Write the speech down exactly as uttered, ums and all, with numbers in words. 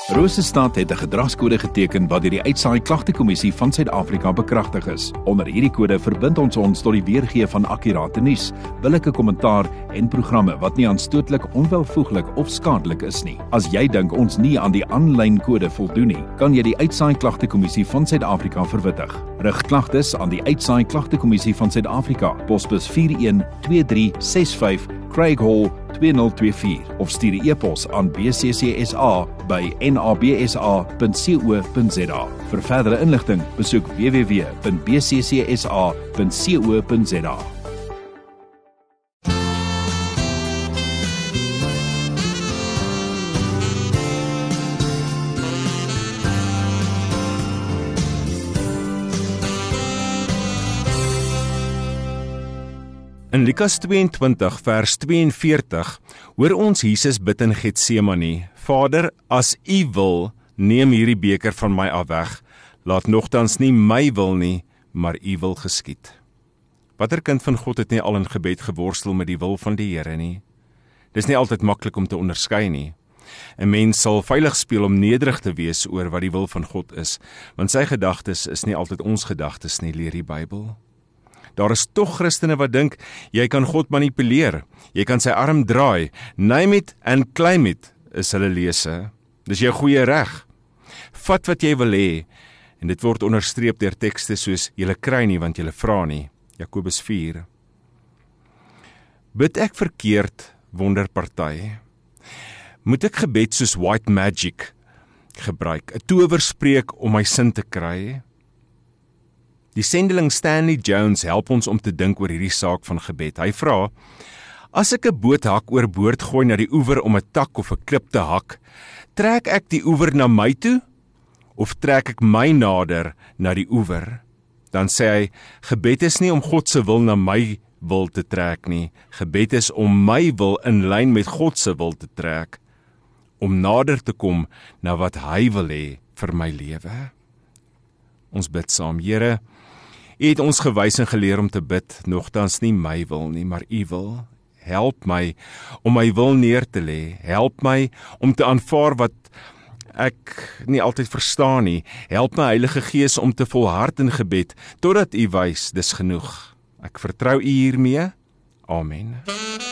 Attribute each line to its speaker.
Speaker 1: Rosestad het 'n gedragskode geteken wat deur die Uitsaai Klagtekommissie van Suid-Afrika bekragtig is. Onder hierdie kode verbind ons ons tot die weergee van akkurate nuus, billike kommentaar en programme wat nie aanstootlik, onwelvoeglik of skadelik is nie. As jy dink ons nie aan die aanlyn kode voldoen nie, kan jy die Uitsaai Klagtekommissie van Suid-Afrika verwittig. Rig klagtes aan die Uitsaai Klagtekommissie van Suid-Afrika, posbus vier een twee drie ses vyf, Craig Hall twee nul twee vier of stuur 'n e-pos aan b c c s a by n a b s a punt co punt z a. Vir verdere inligting, besoek w w w punt b c c s a punt co punt z a.
Speaker 2: In Lukas tweeëntwintig vers tweeënveertig hoor ons Jesus bid in Getsemane: Vader, as U wil, neem hierdie beker van my af weg. Laat nogtans nie my wil nie, maar U wil geskied. Watter kind van God het nie al in gebed geworstel met die wil van die Here nie? Dis nie altyd maklik om te onderskei nie. 'n Mens sal veilig speel om nederig te wees oor wat die wil van God is, want sy gedagtes is nie altyd ons gedagtes nie, leer die Bybel. Daar is tog Christene wat dink, jy kan God manipuleer, jy kan sy arm draai, name it and claim it, is hulle lese. Dis jou goeie reg. Vat wat jy wil hê, en dit word onderstreep deur tekste soos, julle kry nie, want julle vra nie, Jakobus vier. Bid ek verkeerd, wonderparty? Moet ek gebed soos white magic gebruik, 'n towerspreek om my sin te kry? Die sendeling Stanley Jones help ons om te dink oor hierdie saak van gebed. Hy vra, as ek 'n boothak oor boord gooi na die oewer om 'n tak of 'n klip te hak, trek ek die oewer na my toe, of trek ek my nader na die oewer? Dan sê hy, gebed is nie om God se wil na my wil te trek nie, gebed is om my wil in lyn met God se wil te trek, om nader te kom na wat hy wil hê vir my lewe. Ons bid saam. Here, U het ons gewys en geleer om te bid, nogtans nie my wil nie, maar U wil. Help my om my wil neer te lê. Help my om te aanvaar wat ek nie altyd verstaan nie. Help my Heilige Gees om te volhard in gebed, totdat U wys, dis genoeg. Ek vertrou U hiermee. Amen.